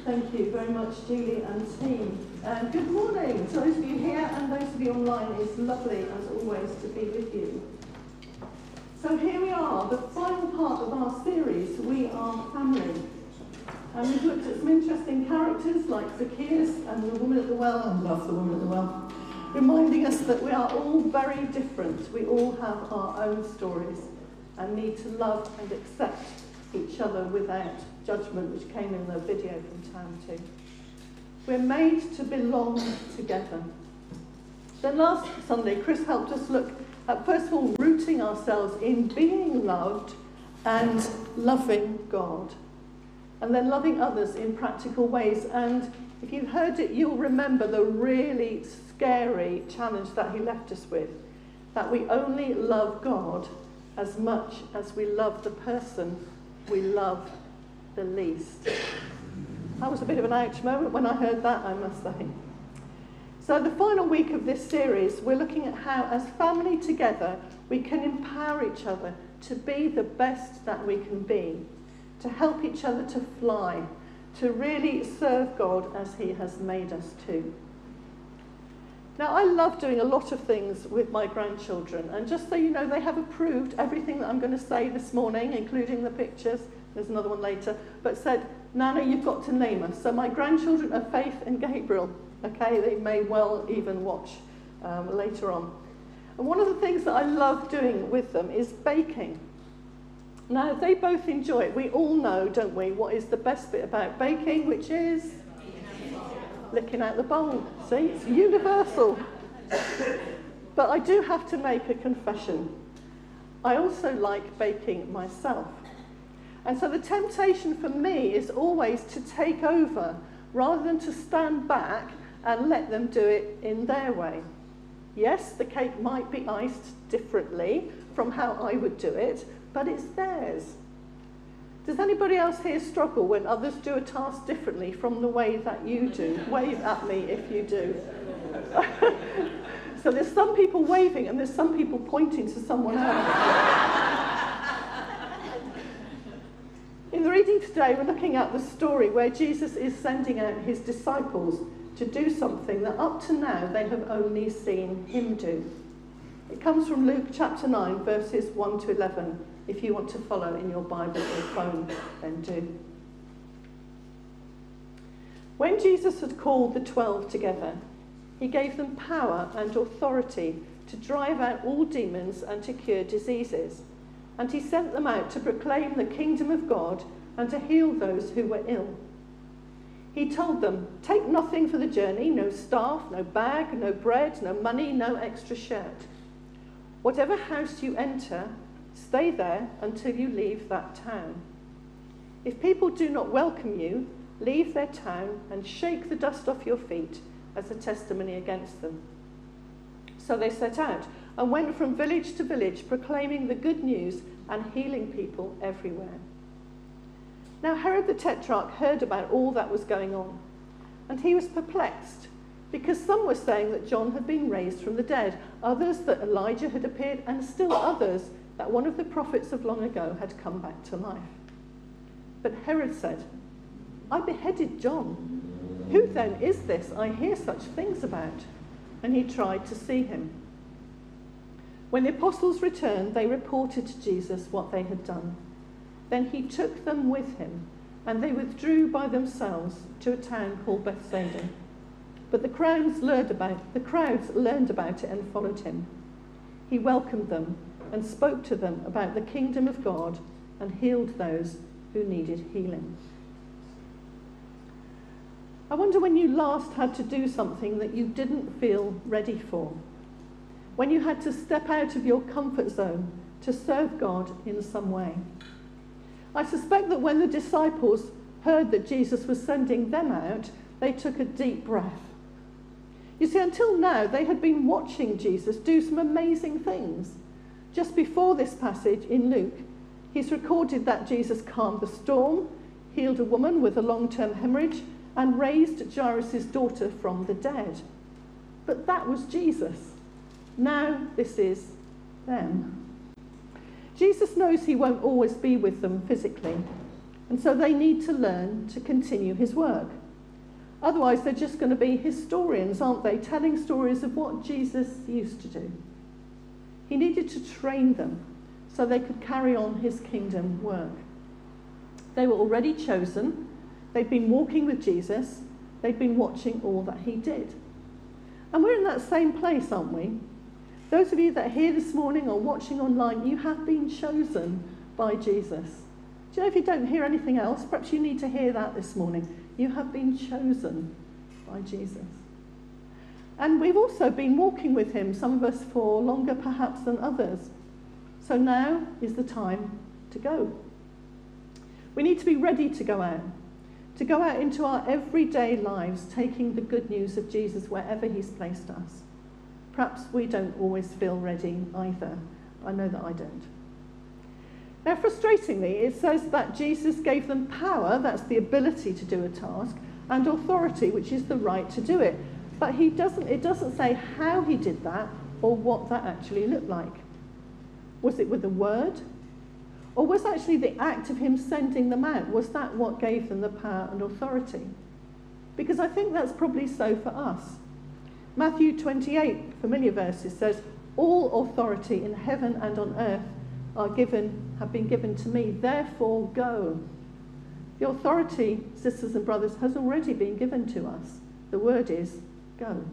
Thank you very much, Julie and team. And good morning to those of you here and those of you online. It's lovely, as always, to be with you. So here we are, the final part of our series, We Are Family. And we've looked at some interesting characters like Zacchaeus and the woman at the well, and love the woman at the well, reminding us that we are all very different. We all have our own stories and need to love and accept each other without judgment, which came in the video from Tam too. We're made to belong together. Then last Sunday, Chris helped us look at, first of all, rooting ourselves in being loved and loving God. And then loving others in practical ways. And if you've heard it, you'll remember the really scary challenge that he left us with. That we only love God as much as we love the person we love the least. That was a bit of an ouch moment when I heard that, I must say. So the final week of this series, we're looking at how, as family together, we can empower each other to be the best that we can be, to help each other to fly, to really serve God as he has made us to. Now, I love doing a lot of things with my grandchildren, and just so you know, they have approved everything that I'm going to say this morning, including the pictures. There's another one later, but said, Nana, you've got to name us. So my grandchildren are Faith and Gabriel. Okay, they may well even watch later on. And one of the things that I love doing with them is baking. Now, they both enjoy it. We all know, don't we, what is the best bit about baking, which is licking out the bowl. See, it's universal. But I do have to make a confession. I also like baking myself. And so the temptation for me is always to take over rather than to stand back and let them do it in their way. Yes, the cake might be iced differently from how I would do it, but it's theirs. Does anybody else here struggle when others do a task differently from the way that you do? Wave at me if you do. So there's some people waving and there's some people pointing to someone else. In the reading today, we're looking at the story where Jesus is sending out his disciples to do something that up to now they have only seen him do. It comes from Luke chapter 9, verses 1 to 11. If you want to follow in your Bible or phone, then do. When Jesus had called the 12 together, he gave them power and authority to drive out all demons and to cure diseases. And he sent them out to proclaim the kingdom of God and to heal those who were ill. He told them, take nothing for the journey, no staff, no bag, no bread, no money, no extra shirt. Whatever house you enter, stay there until you leave that town. If people do not welcome you, leave their town and shake the dust off your feet as a testimony against them. So they set out and went from village to village, proclaiming the good news and healing people everywhere. Now Herod the Tetrarch heard about all that was going on, and he was perplexed, because some were saying that John had been raised from the dead, others that Elijah had appeared, and still others that one of the prophets of long ago had come back to life. But Herod said, I beheaded John. Who then is this I hear such things about? And he tried to see him. When the apostles returned, they reported to Jesus what they had done. Then he took them with him, and they withdrew by themselves to a town called Bethsaida. But the crowds learned about it and followed him. He welcomed them and spoke to them about the kingdom of God and healed those who needed healing. I wonder when you last had to do something that you didn't feel ready for. When you had to step out of your comfort zone to serve God in some way. I suspect that when the disciples heard that Jesus was sending them out, they took a deep breath. You see, until now, they had been watching Jesus do some amazing things. Just before this passage in Luke, he's recorded that Jesus calmed the storm, healed a woman with a long-term hemorrhage, and raised Jairus' daughter from the dead. But that was Jesus. Now this is them. Jesus knows he won't always be with them physically. And so they need to learn to continue his work. Otherwise, they're just going to be historians, aren't they, telling stories of what Jesus used to do. He needed to train them so they could carry on his kingdom work. They were already chosen. They'd been walking with Jesus. They'd been watching all that he did. And we're in that same place, aren't we? Those of you that are here this morning or watching online, you have been chosen by Jesus. Do you know, if you don't hear anything else, perhaps you need to hear that this morning. You have been chosen by Jesus. And we've also been walking with him, some of us for longer perhaps than others. So now is the time to go. We need to be ready to go out into our everyday lives, taking the good news of Jesus wherever he's placed us. Perhaps we don't always feel ready either. I know that I don't. Now, frustratingly, it says that Jesus gave them power, that's the ability to do a task, and authority, which is the right to do it. But it doesn't say how he did that or what that actually looked like. Was it with a word? Or was actually the act of him sending them out, was that what gave them the power and authority? Because I think that's probably so for us. Matthew 28, familiar verses, says, "All authority in heaven and on earth have been given to me, therefore go." The authority, sisters and brothers, has already been given to us. The word is go.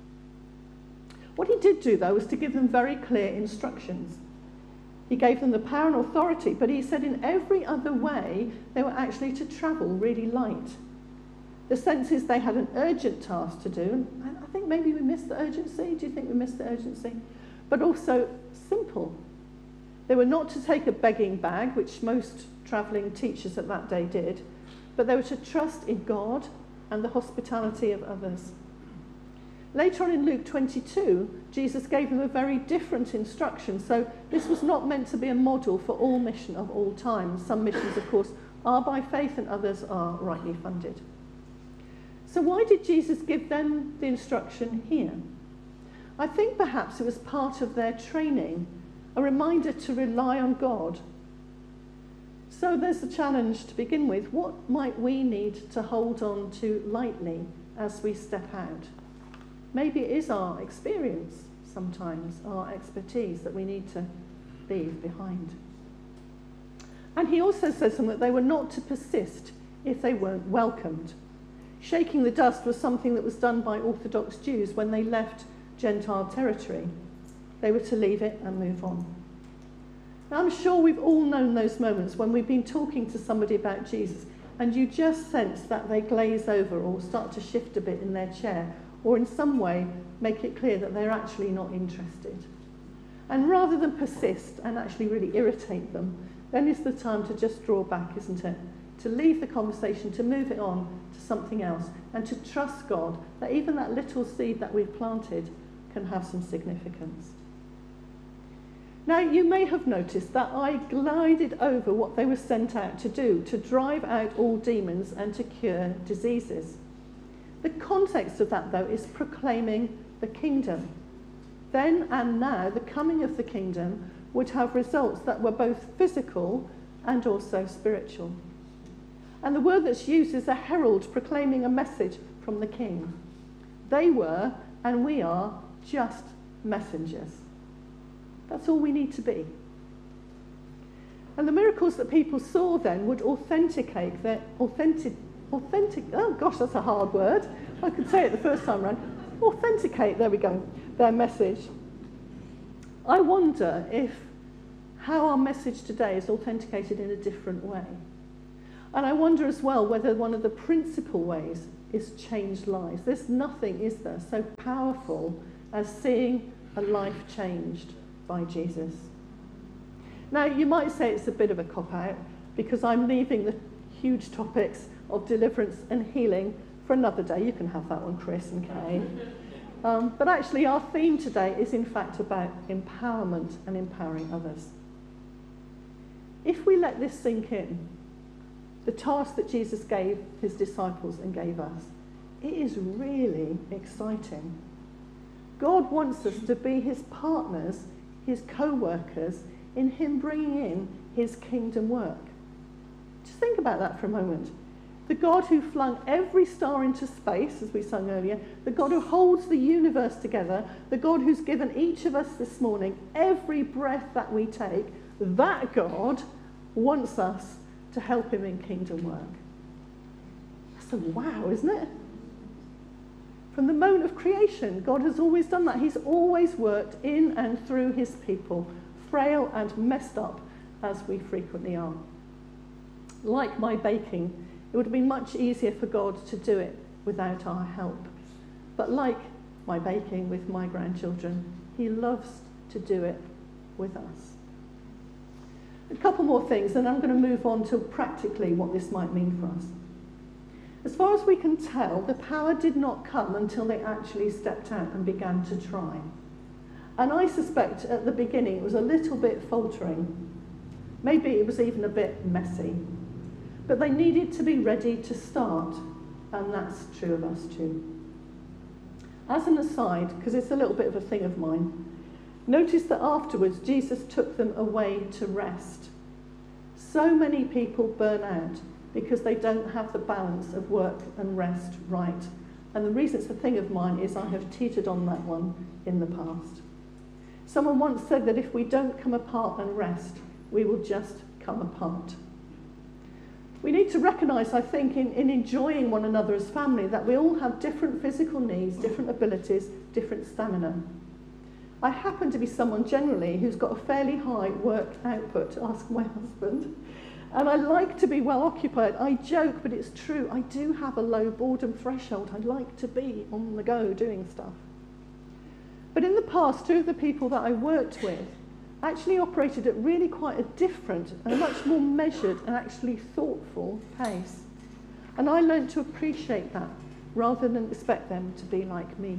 What he did do, though, was to give them very clear instructions. He gave them the power and authority, but he said in every other way they were actually to travel really light. The sense is they had an urgent task to do, and I think maybe we missed the urgency. Do you think we missed the urgency? But also simple. They were not to take a begging bag, which most travelling teachers at that day did, but they were to trust in God and the hospitality of others. Later on in Luke 22, Jesus gave them a very different instruction. So this was not meant to be a model for all mission of all time. Some missions, of course, are by faith and others are rightly funded. So why did Jesus give them the instruction here? I think perhaps it was part of their training, a reminder to rely on God. So there's a challenge to begin with. What might we need to hold on to lightly as we step out? Maybe it is our experience sometimes, our expertise that we need to leave behind. And he also says to them that they were not to persist if they weren't welcomed. Shaking the dust was something that was done by Orthodox Jews when they left Gentile territory. They were to leave it and move on. Now, I'm sure we've all known those moments when we've been talking to somebody about Jesus and you just sense that they glaze over or start to shift a bit in their chair or in some way make it clear that they're actually not interested. And rather than persist and actually really irritate them, then is the time to just draw back, isn't it? To leave the conversation, to move it on to something else, and to trust God that even that little seed that we've planted can have some significance. Now, you may have noticed that I glided over what they were sent out to do, to drive out all demons and to cure diseases. The context of that, though, is proclaiming the kingdom. Then and now, the coming of the kingdom would have results that were both physical and also spiritual. And the word that's used is a herald proclaiming a message from the king. They were, and we are, just messengers. That's all we need to be. And the miracles that people saw then would authenticate their oh gosh, that's a hard word. I could say it the first time around. Authenticate, there we go, their message. I wonder how our message today is authenticated in a different way. And I wonder as well whether one of the principal ways is changed lives. There's nothing, is there, so powerful as seeing a life changed by Jesus. Now, you might say it's a bit of a cop-out because I'm leaving the huge topics of deliverance and healing for another day. You can have that one, Chris and Kay. But actually, our theme today is in fact about empowerment and empowering others. If we let this sink in, the task that Jesus gave his disciples and gave us, it is really exciting. God wants us to be his partners, his co-workers, in him bringing in his kingdom work. Just think about that for a moment. The God who flung every star into space, as we sung earlier, the God who holds the universe together, the God who's given each of us this morning every breath that we take, that God wants us to help him in kingdom work. That's a wow, isn't it? From the moment of creation, God has always done that. He's always worked in and through his people, frail and messed up as we frequently are. Like my baking, it would have been much easier for God to do it without our help. But like my baking with my grandchildren, he loves to do it with us. A couple more things, and I'm going to move on to practically what this might mean for us. As far as we can tell, the power did not come until they actually stepped out and began to try. And I suspect at the beginning it was a little bit faltering. Maybe it was even a bit messy. But they needed to be ready to start, and that's true of us too. As an aside, because it's a little bit of a thing of mine, notice that afterwards Jesus took them away to rest. So many people burn out because they don't have the balance of work and rest right. And the reason it's a thing of mine is I have teetered on that one in the past. Someone once said that if we don't come apart and rest, we will just come apart. We need to recognise, I think, in enjoying one another as family, that we all have different physical needs, different abilities, different stamina. I happen to be someone generally who's got a fairly high work output, ask my husband, and I like to be well occupied. I joke, but it's true. I do have a low boredom threshold. I like to be on the go doing stuff. But in the past, two of the people that I worked with actually operated at really quite a different and a much more measured and actually thoughtful pace. And I learned to appreciate that rather than expect them to be like me.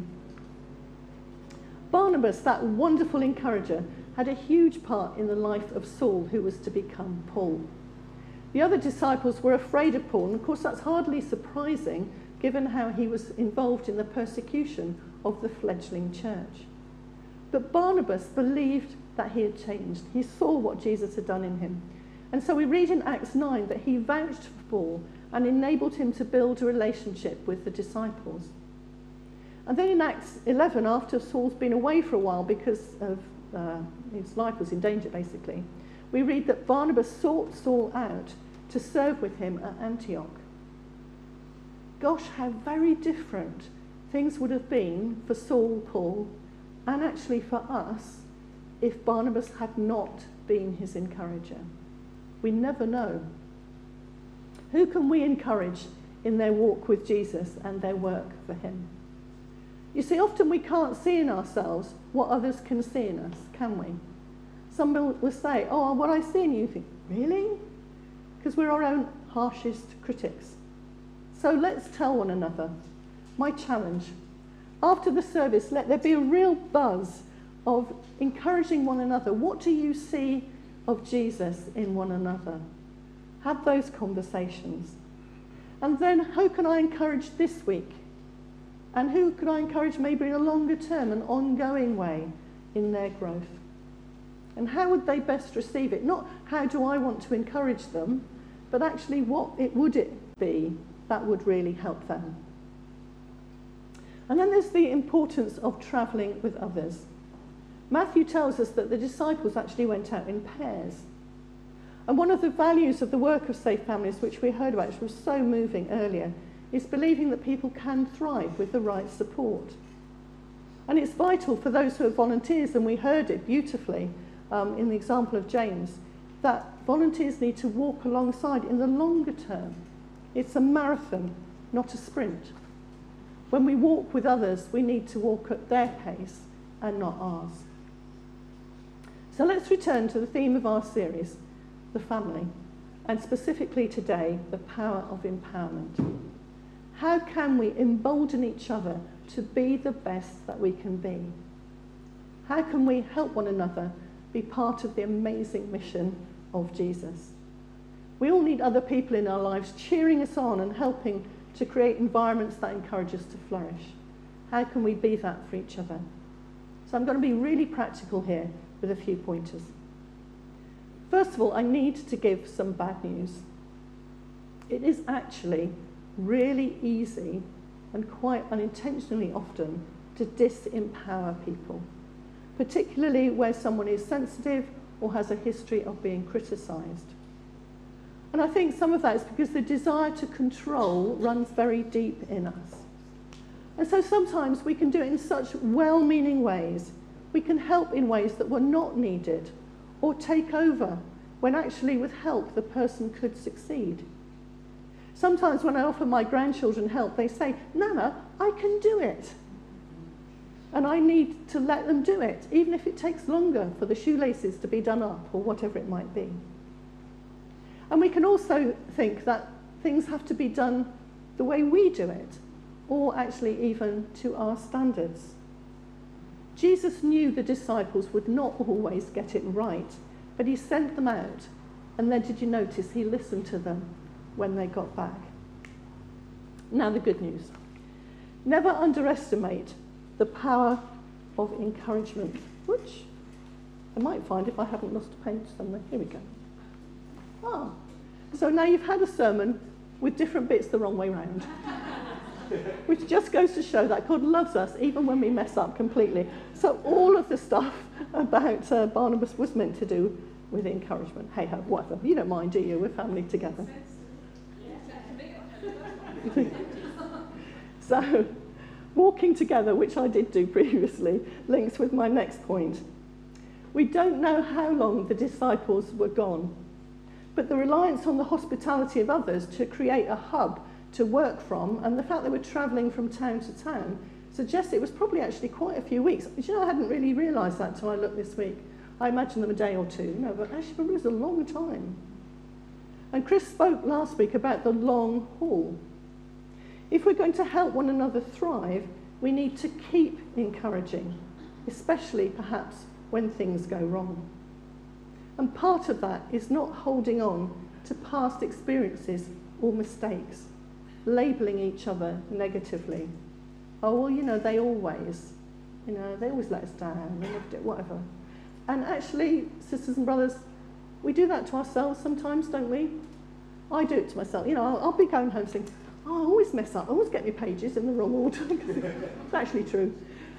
Barnabas, that wonderful encourager, had a huge part in the life of Saul, who was to become Paul. The other disciples were afraid of Paul, and of course that's hardly surprising given how he was involved in the persecution of the fledgling church. But Barnabas believed that he had changed. He saw what Jesus had done in him. And so we read in Acts 9 that he vouched for Paul and enabled him to build a relationship with the disciples. And then in Acts 11, after Saul's been away for a while because of his life was in danger basically, we read that Barnabas sought Saul out to serve with him at Antioch. Gosh, how very different things would have been for Saul, Paul, and actually for us if Barnabas had not been his encourager. We never know. Who can we encourage in their walk with Jesus and their work for him? You see, often we can't see in ourselves what others can see in us, can we? Someone will say, oh, what I see in you, think, really? Because we're our own harshest critics. So let's tell one another. My challenge, after the service, let there be a real buzz of encouraging one another. What do you see of Jesus in one another? Have those conversations. And then who can I encourage this week? And who can I encourage maybe in a longer term, an ongoing way in their growth? And how would they best receive it? Not how do I want to encourage them, but actually would it be that would really help them? And then there's the importance of travelling with others. Matthew tells us that the disciples actually went out in pairs. And one of the values of the work of Safe Families, which we heard about, which was so moving earlier, is believing that people can thrive with the right support. And it's vital for those who are volunteers, and we heard it beautifully in the example of James, that volunteers need to walk alongside in the longer term. It's a marathon, not a sprint. When we walk with others, we need to walk at their pace and not ours. So let's return to the theme of our series, the family, and specifically today, the power of empowerment. How can we embolden each other to be the best that we can be? How can we help one another be part of the amazing mission of Jesus? We all need other people in our lives cheering us on and helping to create environments that encourage us to flourish. How can we be that for each other? So I'm going to be really practical here with a few pointers. First of all, I need to give some bad news. It is actually really easy and quite unintentionally often to disempower people, particularly where someone is sensitive or has a history of being criticised. And I think some of that is because the desire to control runs very deep in us. And so sometimes we can do it in such well-meaning ways. We can help in ways that were not needed, or take over when actually with help the person could succeed. Sometimes when I offer my grandchildren help, they say, "Nana, I can do it." And I need to let them do it, even if it takes longer for the shoelaces to be done up or whatever it might be. And we can also think that things have to be done the way we do it, or actually even to our standards. Jesus knew the disciples would not always get it right, but he sent them out. And then did you notice he listened to them when they got back? Now the good news. Never underestimate the power of encouragement, which I might find if I haven't lost a page somewhere. Here we go. So now you've had a sermon with different bits the wrong way round, which just goes to show that God loves us even when we mess up completely. So all of the stuff about Barnabas was meant to do with encouragement. Hey ho, whatever. You don't mind, do you? We're family together. So walking together, which I did do previously, links with my next point. We don't know how long the disciples were gone, but the reliance on the hospitality of others to create a hub to work from, and the fact they were travelling from town to town, suggests it was probably actually quite a few weeks. But I hadn't really realised that until I looked this week. I imagined them a day or two, but actually probably it was a long time. And Chris spoke last week about the long haul. If we're going to help one another thrive, we need to keep encouraging, especially perhaps when things go wrong. And part of that is not holding on to past experiences or mistakes, labelling each other negatively. Oh, well, they always let us down, whatever. And actually, sisters and brothers, we do that to ourselves sometimes, don't we? I do it to myself. I'll be going home saying, I always mess up, I always get my pages in the wrong order. It's actually true.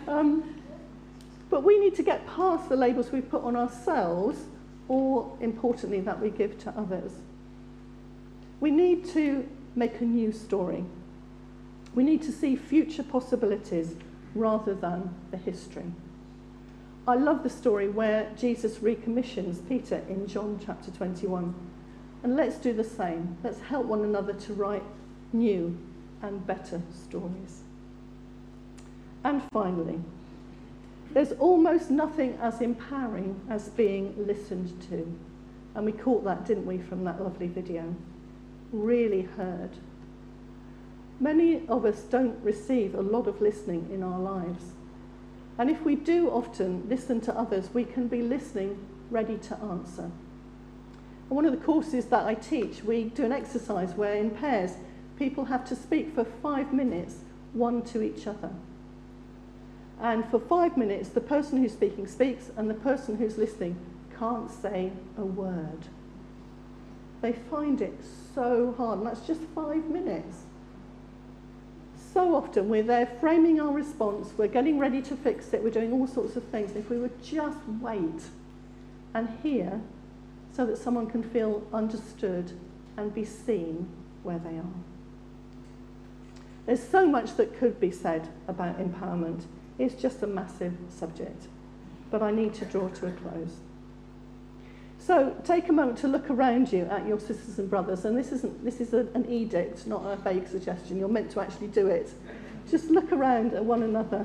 But we need to get past the labels we put on ourselves, or importantly, that we give to others. We need to make a new story. We need to see future possibilities rather than the history. I love the story where Jesus recommissions Peter in John chapter 21. And let's do the same. Let's help one another to write new and better stories. And finally, there's almost nothing as empowering as being listened to. And we caught that, didn't we, from that lovely video? Really heard. Many of us don't receive a lot of listening in our lives. And if we do often listen to others, we can be listening, ready to answer. And one of the courses that I teach, we do an exercise where in pairs, people have to speak for 5 minutes, one to each other. And for 5 minutes, the person who's speaking speaks, and the person who's listening can't say a word. They find it so hard, and that's just 5 minutes. So often we're there framing our response, we're getting ready to fix it, we're doing all sorts of things. If we would just wait and hear so that someone can feel understood and be seen where they are. There's so much that could be said about empowerment. It's just a massive subject, but I need to draw to a close. So take a moment to look around you at your sisters and brothers, and this is an edict, not a vague suggestion. You're meant to actually do it. Just look around at one another.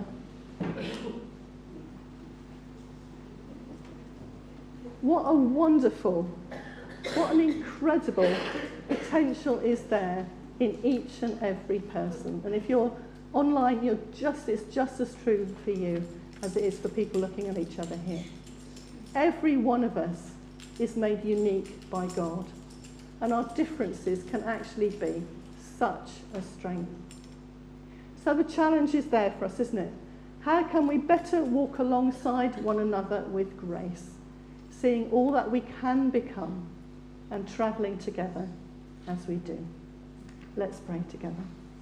What a wonderful, what an incredible potential is there in each and every person. And if you're online, it's just as true for you as it is for people looking at each other here. Every one of us is made unique by God, and our differences can actually be such a strength. So the challenge is there for us, isn't it? How can we better walk alongside one another with grace, seeing all that we can become and travelling together as we do? Let's pray together.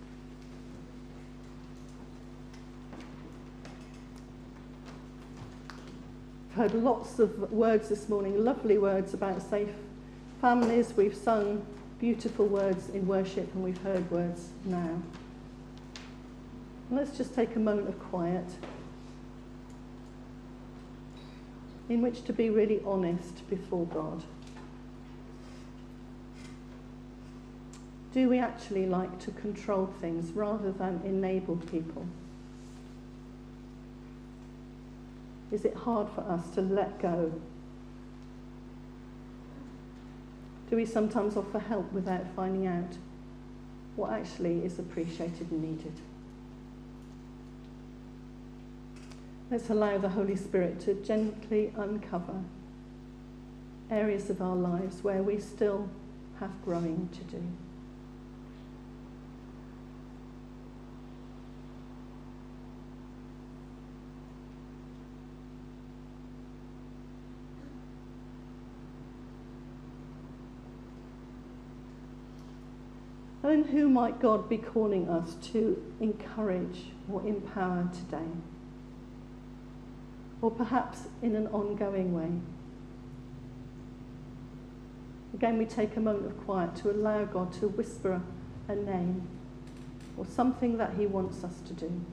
I've heard lots of words this morning, lovely words about safe families. We've sung beautiful words in worship, and we've heard words now. Let's just take a moment of quiet in which to be really honest before God. Do we actually like to control things rather than enable people? Is it hard for us to let go? Do we sometimes offer help without finding out what actually is appreciated and needed? Let's allow the Holy Spirit to gently uncover areas of our lives where we still have growing to do. And who might God be calling us to encourage or empower today? Or perhaps in an ongoing way? Again, we take a moment of quiet to allow God to whisper a name or something that he wants us to do.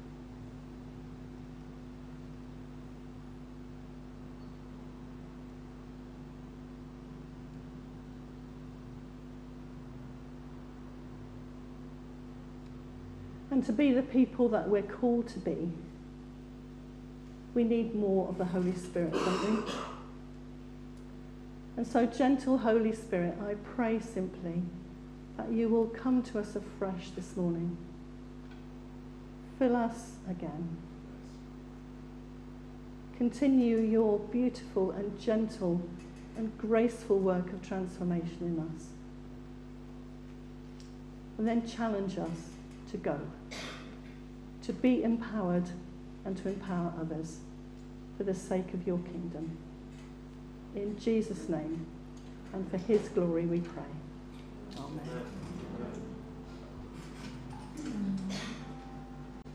And to be the people that we're called to be, we need more of the Holy Spirit, don't we? And so, gentle Holy Spirit, I pray simply that you will come to us afresh this morning. Fill us again. Continue your beautiful and gentle and graceful work of transformation in us. And then challenge us to go, to be empowered and to empower others for the sake of your kingdom. In Jesus' name and for his glory we pray. Amen.